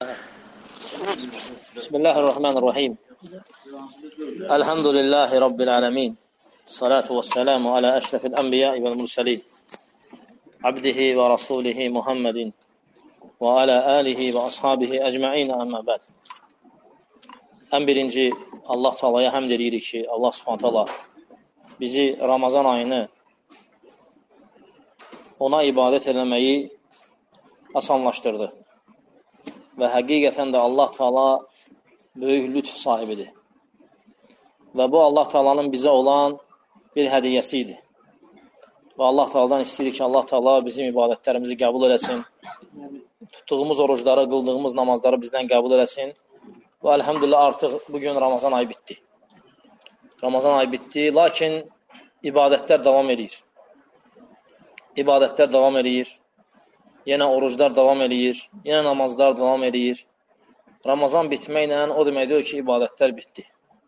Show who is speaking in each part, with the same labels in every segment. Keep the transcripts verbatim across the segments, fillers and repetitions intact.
Speaker 1: Bismillahirrahmanirrahim. Elhamdülillahi Rabbil alemin. Salatu ve selamu ala eşrefil enbiya vel murselin. Abdihi ve rasulihi Muhammedin ve ala alihi ve ashabihi ecma'in amma ba'd. En birinci Allah Taala'ya həmd edirik ki, Allah Subhanahu taala bizi Ramazan ayını ona ibadət eləməyi asanlaşdırdı. Və həqiqətən də Allah Taala böyük lütf sahibidir. Və bu Allah Taala'nın bizə olan bir hədiyyəsi idi. Və Allah Taala'dan istəyirik ki, Allah Taala bizim ibadətlərimizi qəbul eləsin. Tutduğumuz orucları, qıldığımız namazları bizdən qəbul eləsin. Və elhamdülillah artıq bugün Ramazan ayı bitdi. Ramazan ayı bitdi, lakin ibadətlər davam edir. İbadətlər davam edir. Yenə oruclar davam edir, yenə namazlar davam edir. Ramazan bitməklə o deməkdir ki, ibadətlər bitdi.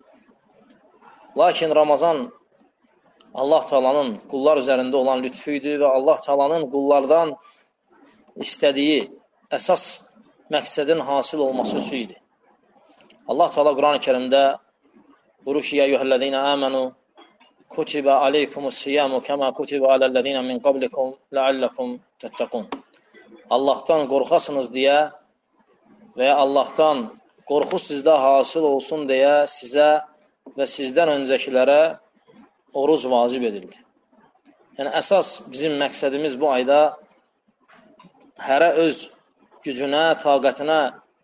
Speaker 1: Lakin Ramazan Allah Taala'nın qullar üzərində olan lütfü idi və Allah Taala'nın qullardan istədiyi əsas məqsədin hasil olması üçün idi. Allah Taala Quran-ı Kərimdə buyurur ki, ya eyyuhellezine amenu kutiba aleykumus-siyamu kema kutiba alellezine min qablikum la'allakum tettaqun. Allah'tan qorxasınız deyə və ya Allah'tan qorxu sizdə hasıl olsun deyə sizə və sizdən öncəkilərə oruc vacib edildi. Yəni, əsas bizim məqsədimiz bu ayda hərə öz gücünə, taqətinə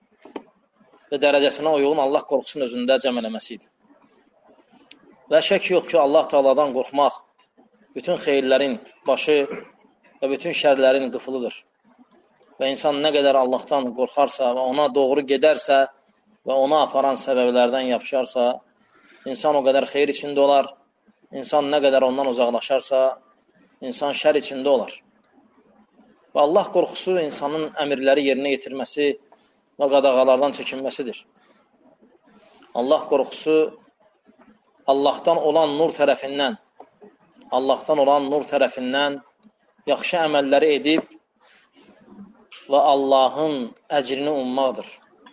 Speaker 1: və dərəcəsinə uyğun Allah qorxusunun özündə cəm eləməsidir. Və şək yox ki, Allah Taala'dan qorxmaq bütün xeyirlərin başı və bütün şərlərin qıfılıdır. Və insan nə qədər Allah'tan qorxarsa və ona doğru gedərsə və ona aparan səbəblərdən yapışarsa, insan o qədər xeyir içində olar. İnsan nə qədər ondan uzaqlaşarsa, insan şər içində olar. Və Allah qorxusu insanın əmirləri yerinə yetirməsi və qadağalardan çəkinməsidir. Allah qorxusu Allah'tan olan nur tərəfindən, Allah'tan olan nur tərəfindən yaxşı əməlləri edib və Allahın əcrini ummaqdır.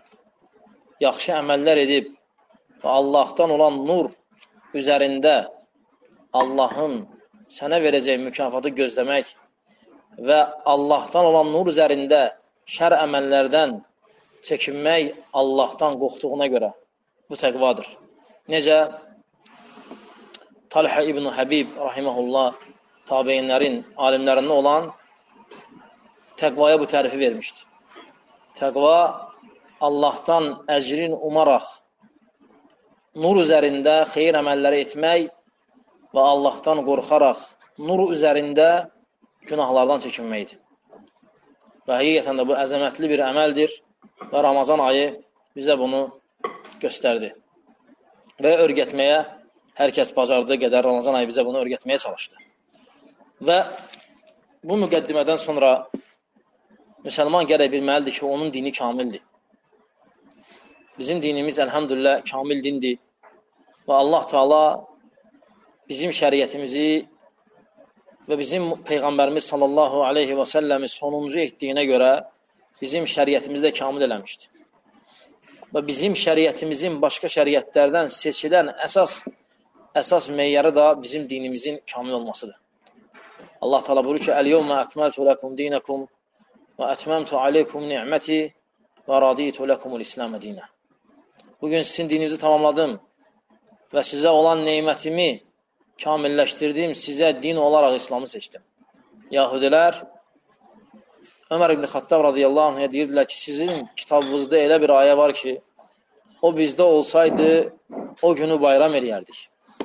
Speaker 1: Yaxşı əməllər edib və Allah'tan olan nur üzərində Allahın sənə verəcək mükafatı gözləmək və Allah'tan olan nur üzərində şər əməllərdən çəkinmək Allah'tan qorxduğuna görə bu təqvadır. Necə? Talha ibn Habib rahiməhullah tabeyinlərin, alimlərində olan təqvaya bu tərifi vermişdir. Təqva Allah'tan əcrin umaraq nur üzərində xeyir əməlləri etmək və Allah'tan qorxaraq nur üzərində günahlardan çəkinməkdir. Və həqiqətən də bu əzəmətli bir əməldir və Ramazan ayı bizə bunu göstərdi. Və örgətməyə hər kəs bacardığı qədər Ramazan ayı bizə bunu örgətməyə çalışdı. Və bu müqəddimədən sonra müsəlman gərək bilməlidir ki, onun dini kamildir. Bizim dinimiz əlhamdülillah kamil dindir və Allah Taala bizim şəriətimizi və bizim Peyğəmbərimiz sallallahu aleyhi və səlləmi sonuncu etdiyinə görə bizim şəriətimizi də kamil eləmişdir. Və bizim şəriətimizin başqa şəriətlərdən seçilən əsas əsas meyarı da bizim dinimizin kamil olmasıdır. Allah Taala buyurur ki, "Əl-yevmə əkməltu ləkum dinakum və ətməmtu aleykum ni'məti və raditu ləkumul İslamə dinə." Bugün sizin dininizi tamamladım və sizə olan neymətimi kamilləşdirdim, sizə din olaraq İslamı seçdim. Yahudilər Ömər ibn Xattab radiyallahu anh'a deyirdilər ki, sizin kitabınızda elə bir ayə var ki, o bizdə olsaydı, o günü bayram eləyərdik.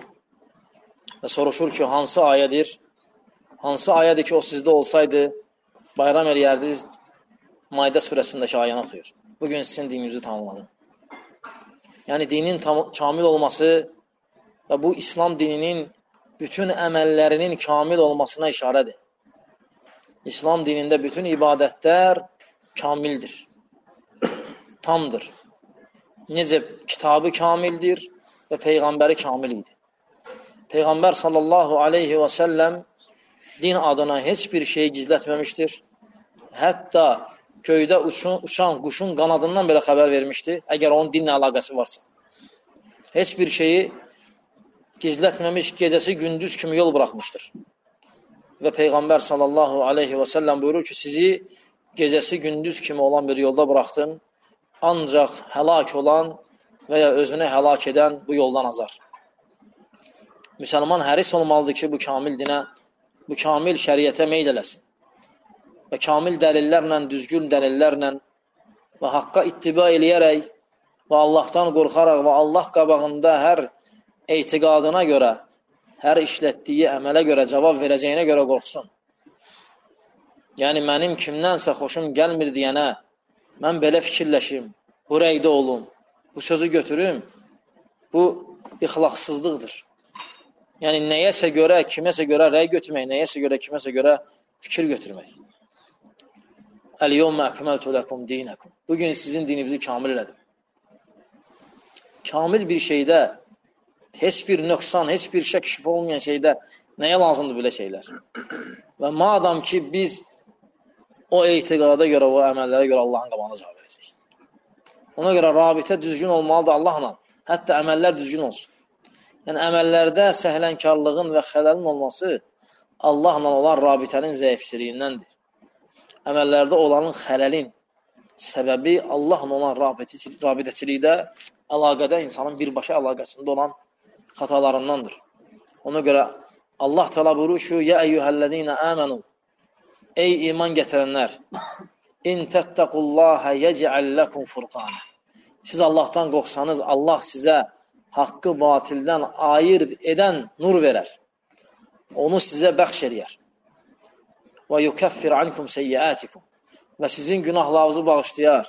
Speaker 1: Və soruşur ki, hansı ayədir? Hansı ayədir ki, o sizdə olsaydı, bayram eləyərdiniz? Maidə surəsindəki ayəni oxuyur. Bugün sizin dininizi tamamladım. Yəni, dinin kamil olması və bu İslam dininin bütün əməllərinin kamil olmasına işarədir. İslam dinində bütün ibadətlər kamildir, tamdır. Necə kitabı kamildir və Peyğəmbəri kamil idi. Peyğəmbər sallallahu aleyhi və səlləm din adına heç bir şey gizlətməmişdir. Hətta göydə uçun, uçan quşun qanadından belə xəbər vermişdi, əgər onun dinlə əlaqəsi varsa. Heç bir şeyi gizlətməmiş, gecəsi gündüz kimi yol buraxmışdır. Və Peyğəmbər sallallahu aleyhi və səlləm buyurur ki, sizi gecəsi gündüz kimi olan bir yolda buraxdım, ancaq həlak olan və ya özünü həlak edən bu yoldan azar. Müsəlman həris olmalıdır ki, bu kamil dinə, bu kamil şəriətə meyl eləsin. Və kamil dəlillərlə, düzgün dəlillərlə və haqqa ittiba eləyərək və Allahdan qorxaraq və Allah qabağında hər etiqadına görə, hər işlətdiyi əmələ görə, cavab verəcəyinə görə qorxsun. Yəni, mənim kimdənsə xoşum gəlmir deyənə, mən belə fikirləşim, bu rəydə olum, bu sözü götürüm, bu ixlaqsızlıqdır. Yəni, nəyəsə görə, kiməsə görə rəy götürmək, nəyəsə görə, kiməsə görə fikir götürmək. Əl-yevmə əkməltu ləkum dinəkum. Bugün sizin dininizi kamil elədim. Kamil bir şeydə, heç bir nöqsan, heç bir şək şübhə olmayan şeydə nəyə lazımdır belə şeylər? Və madam ki, biz o etiqada görə, o əməllərə görə Allahın qabağına cavab verəcək. Ona görə rabitə düzgün olmalıdır Allahla. Hətta əməllər düzgün olsun. Yəni, əməllərdə səhlənkarlığın və xələlin olması Allahla olan rabitənin zəifçiliyindəndir. Əməllərdə olanın xələlin səbəbi Allahla olan rabitəçilikdə, əlaqədə insanın birbaşa əlaqəsində olan xatalarındandır. Ona görə Allah təala buyurur ki, ya eyyuhellezine amenu, ey iman gətirənlər, in təttəqullaha yec'al lakum furqana. Siz Allahdan qorxsanız, Allah sizə haqqı batildən ayırt edən nur verər. Onu sizə bəxş eləyər. Və yukaffir ankum seyyiatikum. Və sizin günahlarınızı bağışlayar.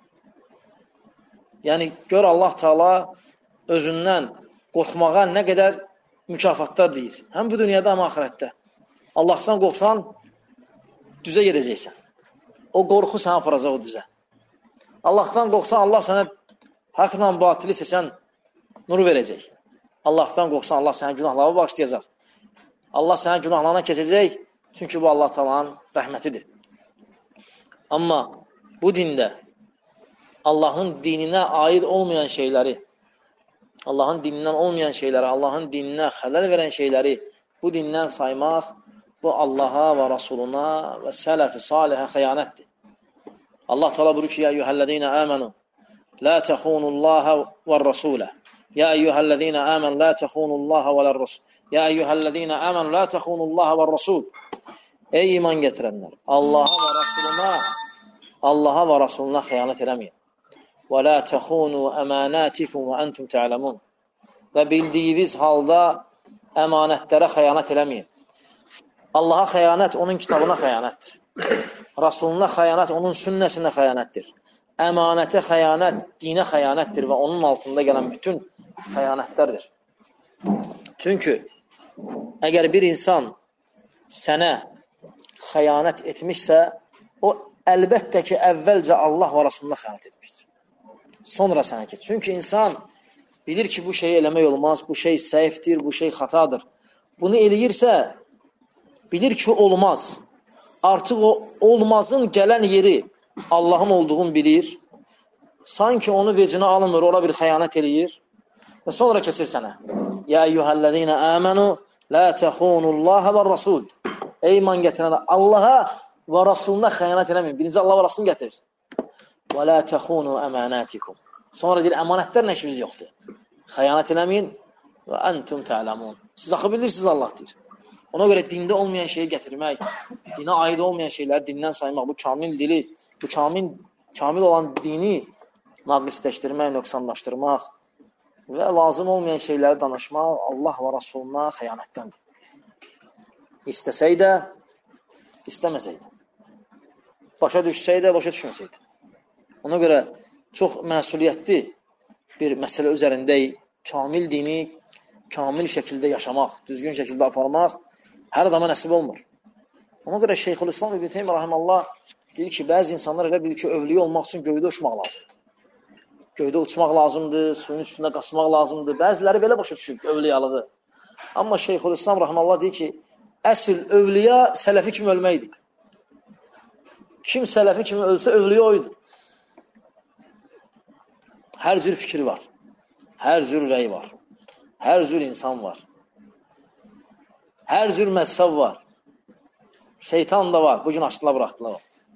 Speaker 1: Yəni, gör Allah Teala özündən qorxmağa nə qədər mükafatlar deyir. Həm bu dünyada, həm axirətdə. Allahdan qorxsan, düzə gedəcəksən. O qorxu sənə aparacaq o düzə. Allahdan qorxsan, Allah sənə haqla batili seçən nur verəcək. Allahdan qorxsan, Allah sənə günahları bağışlayacaq. Allah sənə günahlarına keçəcək, çünki bu Allah Taala'nın rəhmətidir. Amma bu dində Allahın dininə aid olmayan şeyləri, Allahın dinindən olmayan şeyləri, Allahın dininə xələl verən şeyləri bu dindən saymaq, bu Allaha və Rasuluna və sələf-i salihə xəyanətdir. Allah Teala buyurur ki, ya eyyuhellezine amenu, la təxunullaha və rasulə. Ya eyyuhellezine amenu, la təxunullaha və rasul. Ya eyyuhellezine amenu, la təxunullaha və rasul. Ey iman gətirənlər, Allaha və Rasuluna, Allaha və Rasuluna xəyanət eləməyin. Və la təxunu əmanatikum və entum ta'lamun. Və bildiyiniz halda əmanətlərə xəyanət eləməyin. Allaha xəyanət onun kitabına xəyanətdir. Rasuluna xəyanət onun sünnəsinə xəyanətdir. Əmanətə xəyanət dinə xəyanətdir və onun altında gələn bütün xəyanətlərdir. Çünki əgər bir insan sənə xəyanət etmişsə, o əlbəttə ki, əvvəlcə Allah və Rasuluna xəyanət etmişdir. Sonra sənə ki. Çünki insan bilir ki, bu şeyi eləmək olmaz, bu şey səhifdir, bu şey xatadır. Bunu eləyirsə, bilir ki, olmaz. Artıq o olmazın gələn yeri Allahın olduğunu bilir. Sanki onu vecinə alınmır, ora bir xəyanət eləyir və sonra kesir sənə. Ya eyyuhellezine amenu, la təxunullaha və rasul. Ey iman gətirənlər, Allaha və Rasuluna xəyanət eləməyin. Birinci Allah və Rasulunu gətirir. Və la təxunu əmanatikum. Sonra deyir, əmanətlərlə işimiz yoxdur. Xəyanət eləməyin və entum ta'lamun. Siz axı bilirsiniz Allah deyir. Ona görə dində olmayan şeyi gətirmək, dinə aid olmayan şeyləri dindən saymaq, bu kamil dili, bu kamil, kamil olan dini naqlisləşdirmək, nöqsanlaşdırmaq və lazım olmayan şeyləri danışmaq Allah və Rasuluna xəyanətdəndir. İstəsəydə, istəməsəydə. Başa düşsəydə, başa düşməsəydə. Ona görə çox məsuliyyətli bir məsələ üzərindəyik. Kamil dini, kamil şəkildə yaşamaq, düzgün şəkildə aparmaq hər adama nəsib olmur. Ona görə Şeyxülislam İbn Teymiyyə rahimehullah deyir ki, bəzi insanlar elə bilir ki, övliyə olmaq üçün göydə uçmaq lazımdır. Göydə uçmaq lazımdır, suyun üstündə qaçmaq lazımdır. Bəziləri belə başa düşür övliyalığı. Amma Şeyxülislam rahimehullah deyir ki, əsl övliya sələfi kimi ölməkdir. Kim sələfi kimi ölsə, övlüyə oydu. Hər cür fikri var. Hər cür rəy var. Hər cür insan var. Hər cür məzhəb var. Şeytan da var. Bugün açdılar, bıraxdılar.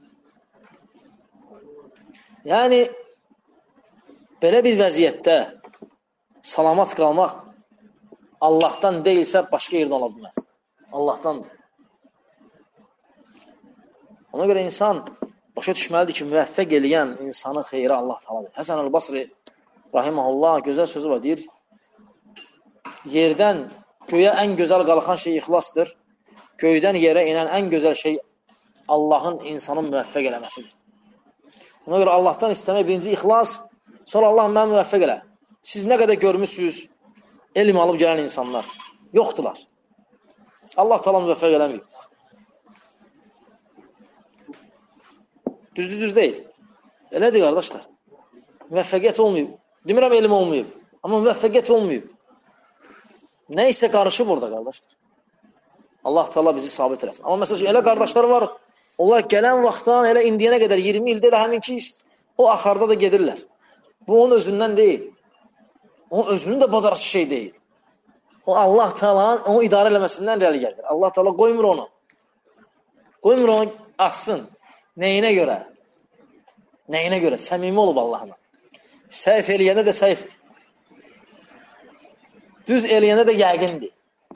Speaker 1: Yəni, belə bir vəziyyətdə salamat qalmaq Allahdan deyilsə, başqa yerdən ola bilməz. Allahdandır. Ona görə insan başa düşməlidir ki, müvəffəq eləyən insanı xeyrə Allah taladır. Həsən el-Basri rahiməhullah gözəl sözü var, deyir, yerdən göyə ən gözəl qalxan şey ixlasdır, göydən yerə inən ən gözəl şey Allahın insanın müvəffəq eləməsidir. Ona görə Allahdan istəmək birinci ixlas, sonra Allah mənə müvəffəq elə. Siz nə qədər görmüşsünüz, elm alıb gələn insanlar yoxdular. Allah taala müvəffəq eləməyib. Düzdür, düz deyil. Elədir, qardaşlar. Müvəffəqiyyət olmayıb. Demirəm, elm olmayıb. Amma müvəffəqiyyət olmayıb. Nə isə qarışıb orada, qardaşlar. Allah Teala bizi sabit eləsin. Amma məsələn, elə qardaşlar var, onlar gələn vaxtdan elə indiyənə qədər iyirmi ildə elə həminki o axarda da gedirlər. Bu onun özündən deyil. O özünün də bacarışı şey deyil. O Allah Teala'nın onu idarə eləməsindən irəli gəlir. Allah Teala qoymur onu. Qoymur onu açsın. Nəyinə görə? Nəyinə görə? Səmimi olub Allah'ına. Səhv eləyəndə də səhvdir. Düz eləyəndə də yəqindir.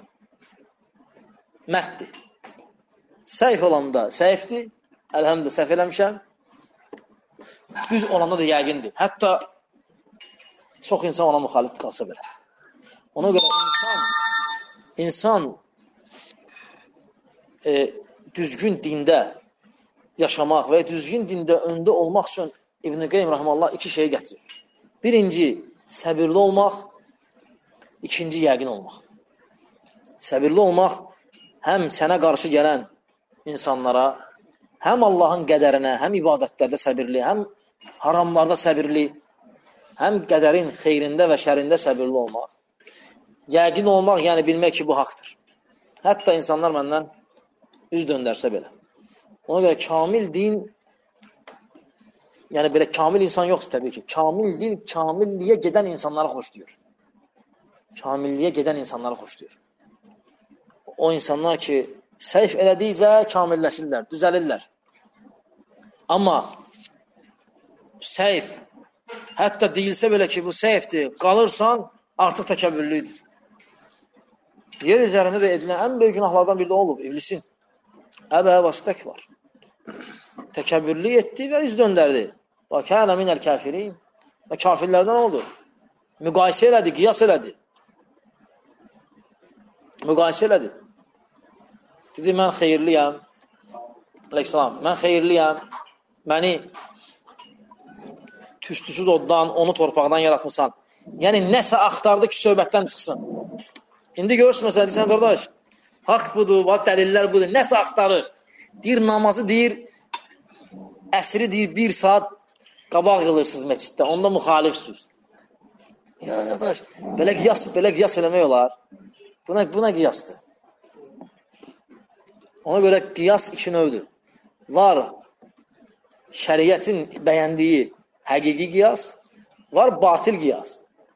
Speaker 1: Mərddir. Səhv olanda səhvdir. Əlhəmdə səhv eləmişəm. Düz olanda da yəqindir. Hətta çox insan ona müxalif qalsa belə. Ona görə insan insan e, düzgün dində yaşamaq və düzgün dində öndə olmaq üçün İbn-i Qeym rahmanullah iki şeyi gətirir. Birinci, səbirli olmaq. İkinci, yəqin olmaq. Səbirli olmaq həm sənə qarşı gələn insanlara, həm Allahın qədərinə, həm ibadətlərdə səbirli, həm haramlarda səbirli, həm qədərin xeyrində və şərində səbirli olmaq. Yəqin olmaq, yəni bilmək ki, bu haqdır. Hətta insanlar məndən üz döndərsə belə. Ona görə kamil din, yəni belə kamil insan yoxdur təbii ki. Kamil din, kamilliyə gedən insanlara xoşlayır. Kamilliyə gedən insanlara xoşlayır. O insanlar ki, səhv elədikcə kamilləşirlər, düzəlirlər. Amma səhv, hətta deyilsə belə ki, bu səhvdir, qalırsan, artıq təkəbbürlüdür. Yer üzərində də edilən ən böyük günahlardan biri də olub, iblisin. Əbə vasitək var. Təkəbbürlü etdi və üz döndərdi. Və kənə minəl kafirin. Və kafirlərdən oldu. Müqayisə elədi, qiyas elədi. Müqayisə elədi. Dedi, mən xeyirliyəm. Aleyhisselam, mən xeyirliyəm. Məni tüstüsüz oddan, onu torpaqdan yaratmışsan. Yəni, nəsə axtardı ki, söhbətdən çıxsın. İndi görürsün, məsələn, deyirsən, qardaş, haqq budur, dəlillər budur, nəsə axtarır. Deyir, namazı deyir, əsri deyir, bir saat qabaq qılırsınız məsciddə, onda müxalifsiniz. Ya, qardaş, belə qiyas, belə qiyas eləmək olar. Buna, buna qiyasdır. Ona görə qiyas iki növdür. Var şəriətin bəyəndiyi həqiqi qiyas, var batil qiyas.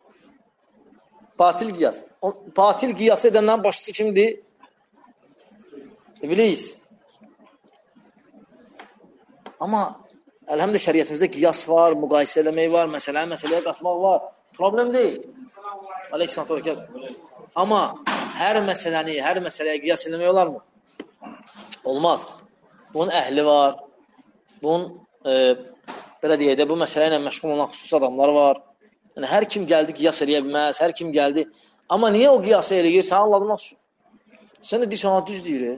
Speaker 1: Batil qiyas. O, batil qiyası edəndən başçısı kimdir? İblis. Amma əlhəmdə şəriətimizdə qiyas var, müqayisə eləmək var, məsələyə məsələyə qatmaq var. Problem deyil. Aleyküm. Amma hər məsələni, hər məsələyə qiyas eləmək olarmı? Olmaz. Bunun əhli var. Bunun, e, belə deyək də, bu məsələ ilə məşğul olan xüsusi adamlar var. Yəni, hər kim gəldi qiyas eləyə bilməz, hər kim gəldi. Amma niyə o qiyası eləyir? Sən anladın olsun. Sən də deyirsən, ha, düz deyir.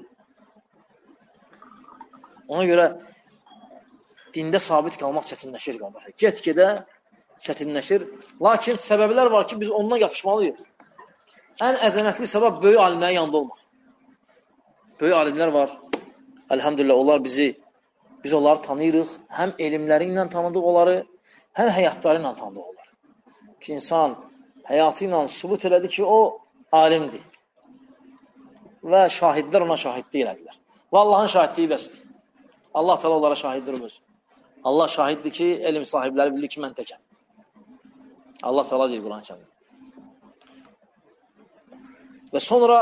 Speaker 1: Ona görə dində sabit qalmaq çətinləşir. Get-gedə çətinləşir. Lakin səbəblər var ki, biz ondan yapışmalıyıq. Ən əzəmətli səbəb böyük alimlərin yanında olmaq. Böyük alimlər var. Əlhəmdülillah, onlar bizi, biz onları tanıyırıq. Həm elmləri ilə tanıdıq onları, həm həyatları ilə tanıdıq onları. Ki, insan həyatı ilə sübut elədi ki, o alimdir. Və şahidlər ona şahidlik elədilər. Və Allahın şahidliyi bəsdir. Allah təala onlara şahiddir öz. Allah şahiddir ki, elm sahibləri bilir ki, mən təkəm. Allah təala deyir Quran-ı Kərimdə. Və sonra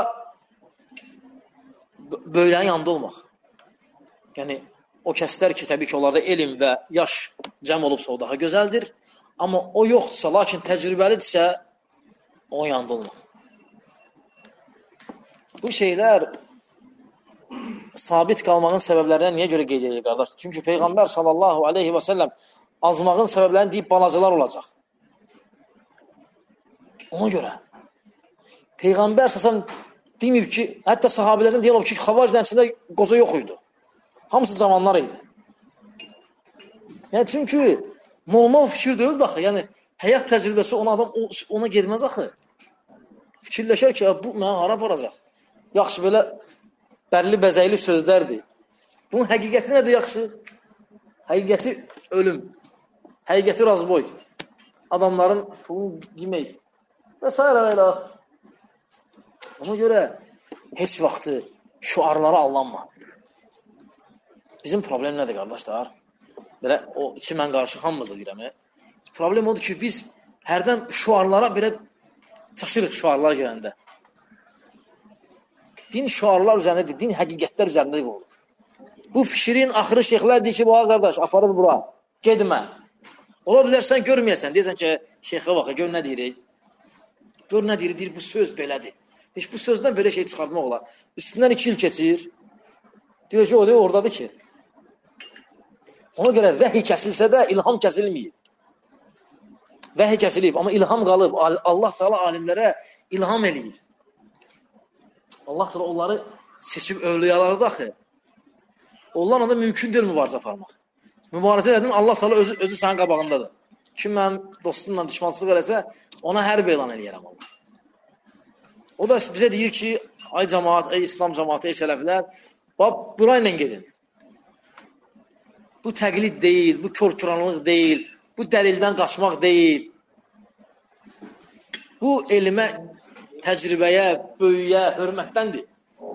Speaker 1: böyləyin yanında olmaq. Yəni, o kəslər ki, təbii ki, onlarda elm və yaş cəm olubsa o daha gözəldir. Amma o yoxdursa, lakin təcrübəlidirsə, onun yanında olmaq. Bu şeylər sabit qalmağın səbəblərindən niyə görə qeyd edilir, qardaşlar? Çünki Peyğəmbər sallallahu aleyhi və səlləm azmağın səbəblərini deyib balacalar olacaq. Ona görə. Peyğəmbər səsən deməyib ki, hətta sahabilərdən deyil olub ki, xavacların içində qoza yox idi. Hamısı zamanlar idi. Yəni, çünki normal fikir deyil də axı. Yəni, həyat təcrübəsi ona adam ona gedməz axı. Fikirləşər ki, bu mənə hara varacaq? Yaxşı, belə bərli bəzəkli sözlərdir. Bunun həqiqəti nədir yaxşı? Həqiqəti ölüm. Həqiqəti razboy. Adamların pulunu yemək. Və s. və ilə. Ona görə heç vaxtı şuarlara allanma. Bizim problem nədir, qardaşlar? Belə, o içi mən qarşı hamımızı deyirəm. Problem odur ki, biz hərdən şuarlara belə çaşırıq şuarlar görəndə. Din şuarlar üzərindədir, din həqiqətlər üzərindədir olur. Bu fikrin axırı şeyxlər deyir ki, bu qardaş, aparır bura, gedmə. Ola bilərsən, görməyəsən, deyəsən ki, şeyxə baxı, gör nə deyirik. Gör nə deyirik, deyir, bu söz belədir. Heç bu sözdən belə şey çıxartmaq olar. Üstündən iki il keçir. Deyir ki, o deyir, oradadır ki. Ona görə vəhiy kəsilsə də ilham kəsilməyib. Vəhiy kəsilib, amma ilham qalıb. Allah Teala alimlərə ilham eləyir. Allah Teala onları seçib övliyaları da axı. Onlarla da mümkün deyil mübarizə aparmaq. Mübarizə edin, Allah Teala özü, özü sənin qabağındadır. Kim mənim dostumla düşmançılıq eləsə, ona hərb elan eləyərəm Allah. O da bizə deyir ki, ay cəmaat, ey İslam cəmaatı, ey sələflər, bax, burayla gedin. Bu təqlid deyil, bu kör-küranlıq deyil, bu dəlildən qaçmaq deyil. Bu elmə, təcrübəyə, böyüyə, hörmətdəndir.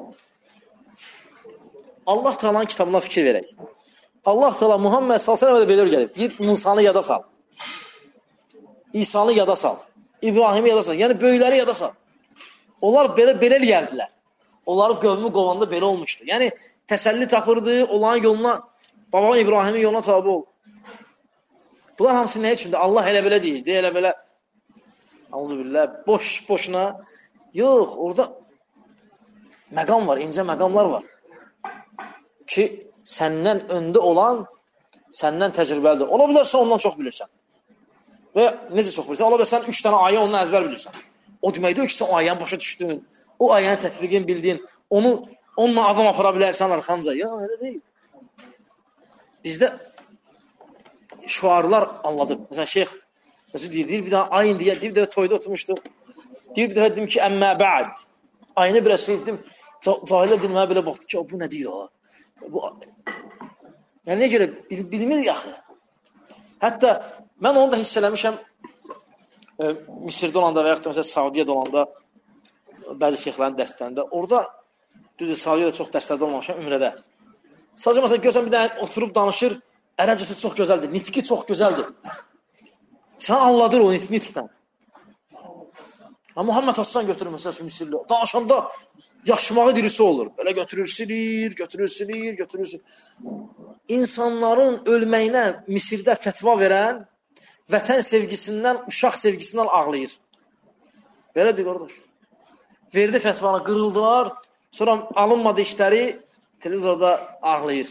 Speaker 1: Allah Teala'nın kitabına fikir verək. Allah Teala Muhammed sallallahu əleyhi və səlləm belə gəlib. Deyir, Musanı yada sal. İsa'nı yada sal. İbrahim'i yada sal. Yəni böyükləri yada sal. Onlar belə belə eləyərdilər. Onları qövmü qovanda belə olmuşdu. Yəni təsəlli tapırdı, onların yoluna, babam İbrahimin yoluna tabi ol. Bunlar hamısı nə üçündür? Allah elə belə deyir, deyə elə belə Auzubillah, boş boşuna. Yox, orada məqam var, incə məqamlar var. Ki, səndən öndə olan səndən təcrübəlidir. Ola bilərsə ondan çox bilirsən. Və necə çox bilirsən? Ola bilərsən üç dənə ayə ondan əzbər bilirsən. O deməkdir ki, sən ayəni başa düşdün, o ayəni tətbiqini bildin, onu onunla adam apara bilərsən arxanca. Ya, elə deyil. Bizdə şuarlar anladım. Məsələn, şeyx özü deyir, deyir, bir dənə ayın deyir, deyir, bir dəfə toyda oturmuşduq. Deyir, bir dəfə dedim ki, əmmə bə'd. Ayını biraz şey dedim, cahillər dedim, mənə belə baxdı ki, bu nə deyir o? Bu, yəni, nə görə, bil, bilmir yaxı. Hətta mən onu da hiss eləmişəm, e, Misirdə olanda və yaxud da məsələn, Saudiyədə olanda, bəzi şeyxlərin dərslərində, orada, düzdür, Saudiyədə çox dərslərdə olmamışam, ümrədə. Sadəcə, məsələn, görsən, bir dənə oturub danışır, ərəbcəsi çox gözəldir, nitqi çox gözəldir. Sən anladır o nitqlə. Muhammed Hassan götürür, məsələn, Misirli. Danışanda yaşmağı dirisi olur. Belə götürür, silir, götürür, silir, götürür, silir. İnsanların ölməyinə Misirdə fətva verən vətən sevgisindən, uşaq sevgisindən ağlayır. Belədir, qardaş. Verdi fətvanı, qırıldılar, sonra alınmadı işləri, televizorda ağlayır.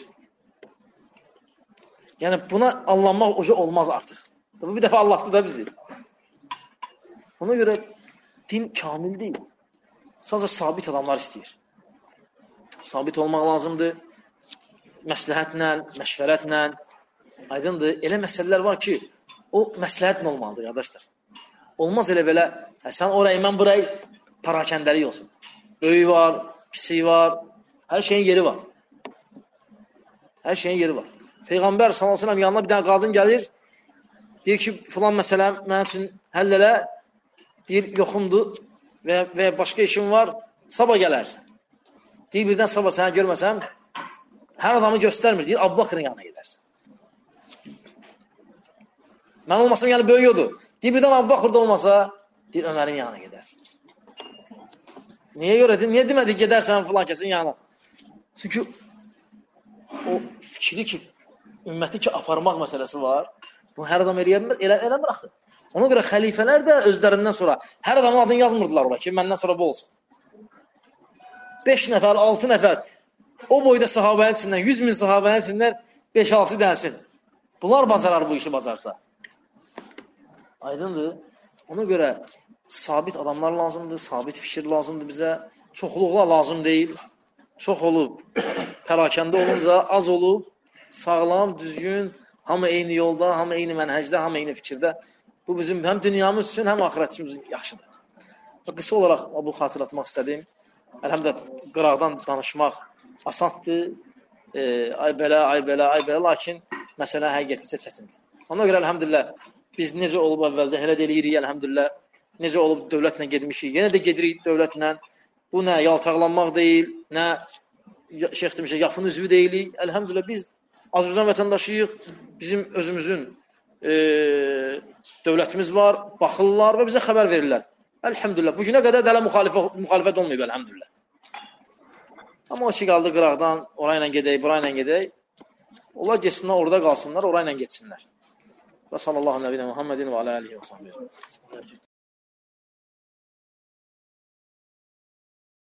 Speaker 1: Yəni, buna anlanmaq oca olmaz artıq. Bu bir dəfə Allah'tı da bizi. Ona görə din kamil deyil. Sadəcə sabit adamlar istəyir. Sabit olmaq lazımdır. Məsləhətlə, məşvərətlə, aydındır. Elə məsələlər var ki, o məsləhətlə olmalıdır, qardaşlar. Olmaz elə belə, hə, sən orayı, mən burayı parakəndəlik olsun. Böyük var, kiçik var, hər şeyin yeri var. Hər şeyin yeri var. Peyğəmbər sallallahu əleyhi və səlləm yanına bir dənə qadın gəlir, deyir ki, filan məsələ mənim üçün həll elə, deyir, yoxumdur və, və başqa işim var, sabah gələrsən. Deyir, birdən sabah sənə görməsəm, Hər adamı göstərmir, deyir, Abu Bakrın yanına gedərsən. Mən olmasam, yəni böyük odur. Deyir, birdən Abu Bakrda olmasa, deyir, Ömərin yanına gedərsən. Niyə görə? Niyə demədi, gedərsən filan kəsin yanına? Çünki o fikri ki, ümməti ki, aparmaq məsələsi var. Bunu hər adam eləyəmir, elə, eləmir axı. Ona görə xəlifələr də özlərindən sonra hər adamın adını yazmırdılar ora ki, məndən sonra bu olsun. beş nəfər, altı nəfər, o boyda sahabənin içindən, yüz min sahabənin içindən beş altı dənsin. Bunlar bacarar bu işi bacarsa. Aydındır. Ona görə sabit adamlar lazımdır, sabit fikir lazımdır bizə. Çoxluqla lazım deyil. Çox olub, pərakəndə olunca az olub, sağlam, düzgün, hamı eyni yolda, hamı eyni mənhəcdə, hamı eyni fikirdə. Bu bizim həm dünyamız üçün, həm axirətimiz yaxşıdır. Qısa olaraq bu xatırlatmaq istədim. Əlhəmdülillah, qıraqdan danışmaq asaddır. E, ay belə, ay belə, ay belə, lakin məsələ həqiqətlicə çətindir. Ona görə əlhəmdülillah, biz necə olub əvvəldə, elə də eləyirik, əlhəmdülillah, necə olub dövlətlə gedmişik, yenə də gedirik dövlətlə. Bu nə yaltaqlanmaq deyil, nə şeyx demişək, yapın üzvü deyilik. Əlhəmdülillah, biz Azərbaycan vətəndaşıyıq, bizim özümüzün e, dövlətimiz var, baxırlar və bizə xəbər verirlər. Əlhəmdülillah, bu günə qədər dələ müxalifət, müxalifət olmayıb, əlhəmdülillah. Amma o ki, qaldı qıraqdan, orayla gedək, burayla gedək. Onlar geçsinlər, orada qalsınlar, orayla geçsinlər. Və sallallahu nəbiyyə Muhammedin və alə alihi və sahbihi.